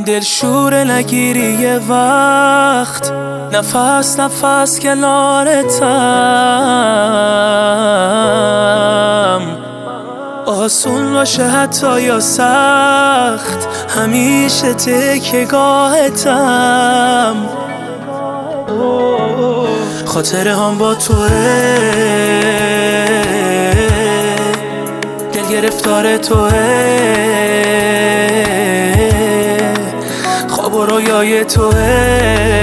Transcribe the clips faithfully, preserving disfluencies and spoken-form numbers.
دلشور نگیری یه وقت، نفس نفس کنارتم. آسون باشه حتی یا سخت، همیشه تکیه‌گاهتم. خاطره هم با توه، دل گرفتار توه، خواب و رویای توه.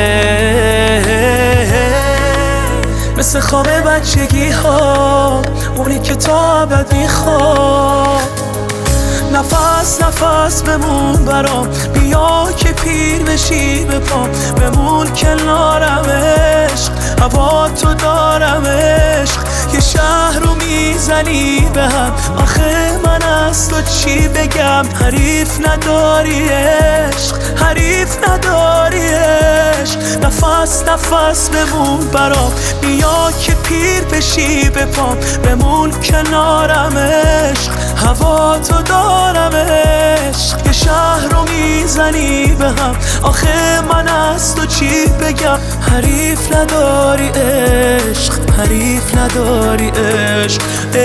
مثل خواب بچگی ها، اونی که تا ابد میخواد. نفس نفس بمون برام، بیا که پیر بشی به پام. بمون کنارم عشق، هوا تو دارم عشق. یه شهر رو میزنی به هم، آخه من از تو چی بگم؟ حریف نداری عشق، حریف نداری عشق. نفس نفس بمون برام، بیا که پیر بشی به پام. بمون کنارم عشق، هوا تو دارم عشق. یه شهر رو میزنی به هم، آخه من از تو چی بگم؟ حریف نداری عشق، حریف نداری عشق.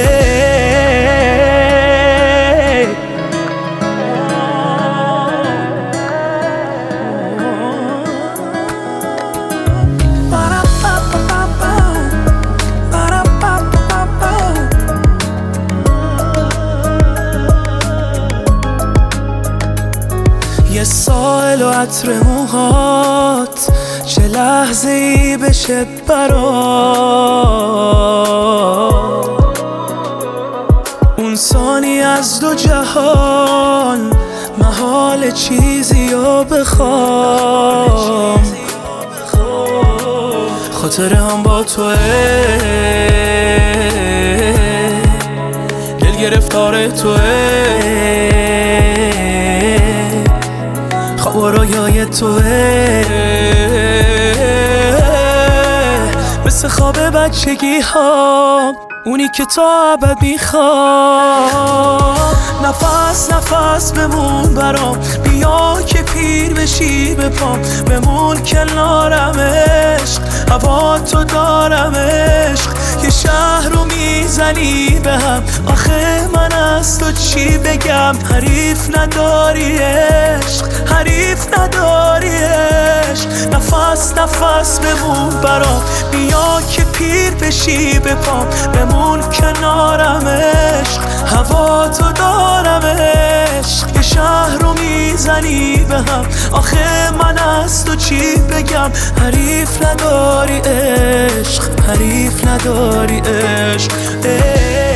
یه سایل و عطر موهات، چه لحظه ای بشه برات. اون ثانی از دو جهان، محال چیزی رو بخوام. خاطره هم با توه، دل گرفتار توه، خواب و رویای توه. مثل خواب بچگی ها، اونی که تا ابد میخواد. نفس نفس بمون برام، بیا که پیر بشی به پام. بمون کنارم عشق، هوا تو دارم عشق. یه شهر رو میزنی به هم، آخه من از تو چی بگم؟ حریف نداری عشق، حریف نداری عشق. نفس نفس بمون برام، بیا که پیر بشی به پام. بمون کنارم عشق، هوا تو دارم عشق. یه شهر رو میزنی به هم، آخه من از تو چی بگم؟ حریف نداری عشق، حریف نداری عشق.